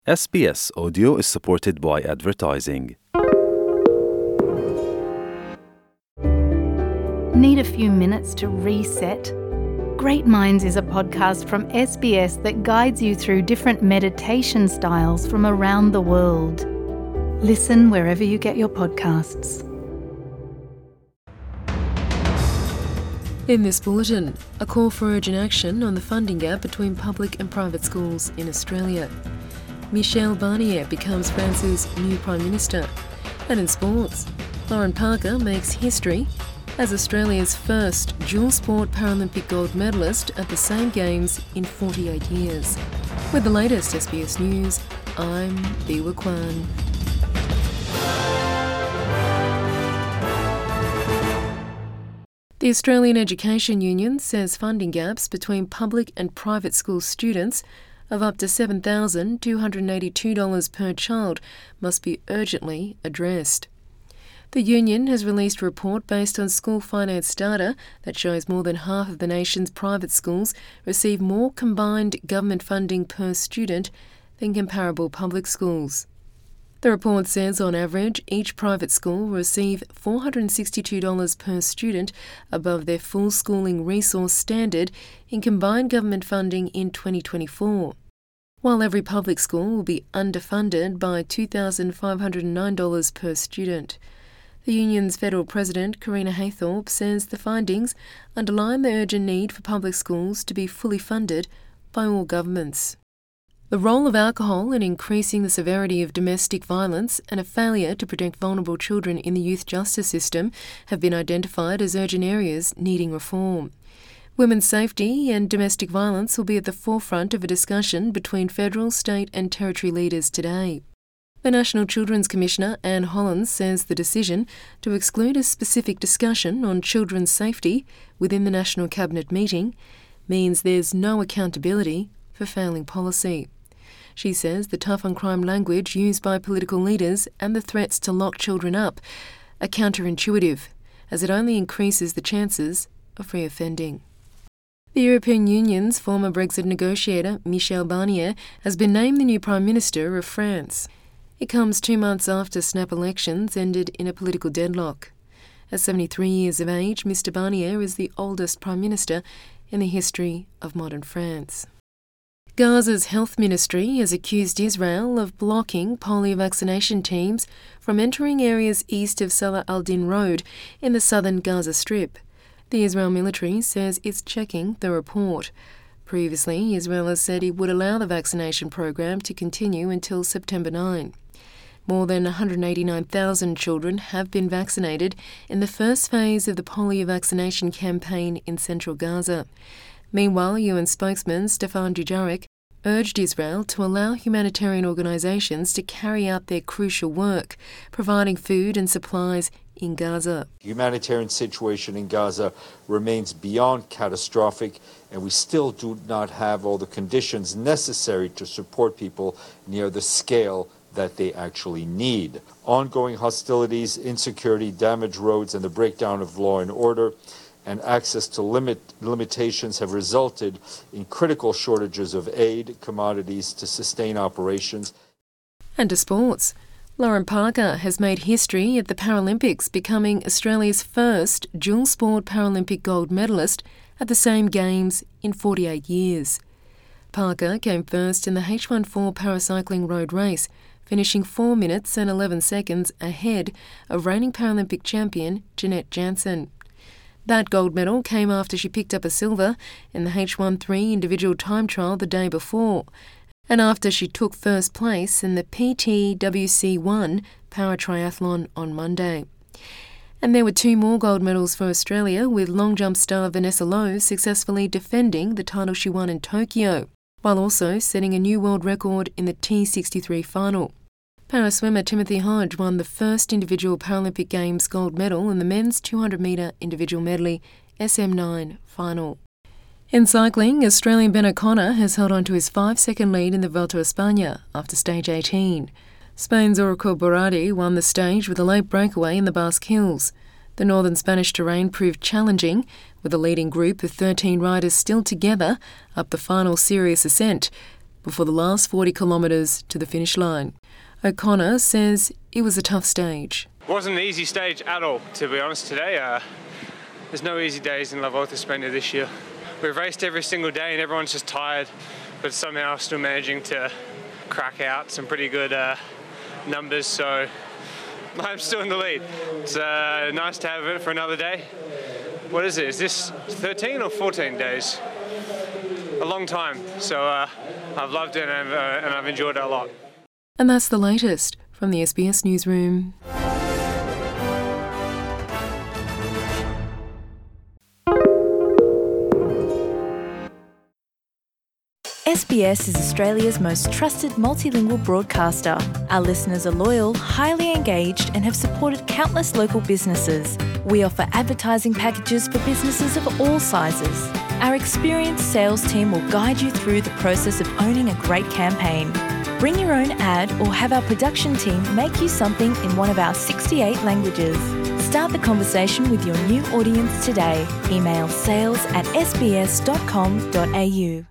SBS Audio is supported by advertising. Need a few minutes to reset? Great Minds is a podcast from SBS that guides you through different meditation styles from around the world. Listen wherever you get your podcasts. In this bulletin, a call for urgent action on the funding gap between public and private schools in Australia. Michel Barnier becomes France's new Prime Minister. And in sports, Lauren Parker makes history as Australia's first dual-sport Paralympic gold medalist at the same Games in 48 years. With the latest SBS News, I'm Biwa Kwan. The Australian Education Union says funding gaps between public and private school students of up to $7,282 per child must be urgently addressed. The union has released a report based on school finance data that shows more than half of the nation's private schools receive more combined government funding per student than comparable public schools. The report says on average each private school will receive $462 per student above their full schooling resource standard in combined government funding in 2024. While every public school will be underfunded by $2,509 per student. The union's federal president, Karina Haythorpe, says the findings underline the urgent need for public schools to be fully funded by all governments. The role of alcohol in increasing the severity of domestic violence and a failure to protect vulnerable children in the youth justice system have been identified as urgent areas needing reform. Women's safety and domestic violence will be at the forefront of a discussion between federal, state and territory leaders today. The National Children's Commissioner, Anne Hollands, says the decision to exclude a specific discussion on children's safety within the National Cabinet meeting means there's no accountability for failing policy. She says the tough-on-crime language used by political leaders and the threats to lock children up are counterintuitive, as it only increases the chances of reoffending. The European Union's former Brexit negotiator, Michel Barnier, has been named the new Prime Minister of France. It comes 2 months after snap elections ended in a political deadlock. At 73 years of age, Mr Barnier is the oldest Prime Minister in the history of modern France. Gaza's health ministry has accused Israel of blocking polio vaccination teams from entering areas east of Salah al-Din Road in the southern Gaza Strip. The Israel military says it's checking the report. Previously, Israel has said it would allow the vaccination program to continue until September 9. More than 189,000 children have been vaccinated in the first phase of the polio vaccination campaign in central Gaza. Meanwhile, UN spokesman Stefan Dujarric urged Israel to allow humanitarian organisations to carry out their crucial work, providing food and supplies in Gaza. The humanitarian situation in Gaza remains beyond catastrophic, and we still do not have all the conditions necessary to support people near the scale that they actually need. Ongoing hostilities, insecurity, damaged roads, and the breakdown of law and order and access to limitations have resulted in critical shortages of aid, commodities to sustain operations. And to sports. Lauren Parker has made history at the Paralympics, becoming Australia's first dual-sport Paralympic gold medalist at the same Games in 48 years. Parker came first in the H14 paracycling road race, finishing 4 minutes and 11 seconds ahead of reigning Paralympic champion Jeanette Janssen. That gold medal came after she picked up a silver in the H13 individual time trial the day before, and after she took first place in the PTWC1 paratriathlon on Monday. And there were 2 more gold medals for Australia, with long jump star Vanessa Lowe successfully defending the title she won in Tokyo, while also setting a new world record in the T63 final. Paraswimmer Timothy Hodge won the first individual Paralympic Games gold medal in the men's 200-metre individual medley SM9 final. In cycling, Australian Ben O'Connor has held on to his 5-second lead in the Vuelta a España after stage 18. Spain's Oriol Borradi won the stage with a late breakaway in the Basque Hills. The northern Spanish terrain proved challenging, with a leading group of 13 riders still together up the final serious ascent. before the last 40 kilometres to the finish line. O'Connor says it was a tough stage. It wasn't an easy stage at all, to be honest, today. There's no easy days in La Volta a España this year. We've raced every single day and everyone's just tired, but somehow still managing to crack out some pretty good numbers, so I'm still in the lead. It's nice to have it for another day. What is it? Is this 13 or 14 days? A long time, so I've loved it and I've enjoyed it a lot. And that's the latest from the SBS Newsroom. SBS is Australia's most trusted multilingual broadcaster. Our listeners are loyal, highly engaged, and have supported countless local businesses. We offer advertising packages for businesses of all sizes. Our experienced sales team will guide you through the process of owning a great campaign. Bring your own ad or have our production team make you something in one of our 68 languages. Start the conversation with your new audience today. Email sales@sbs.com.au.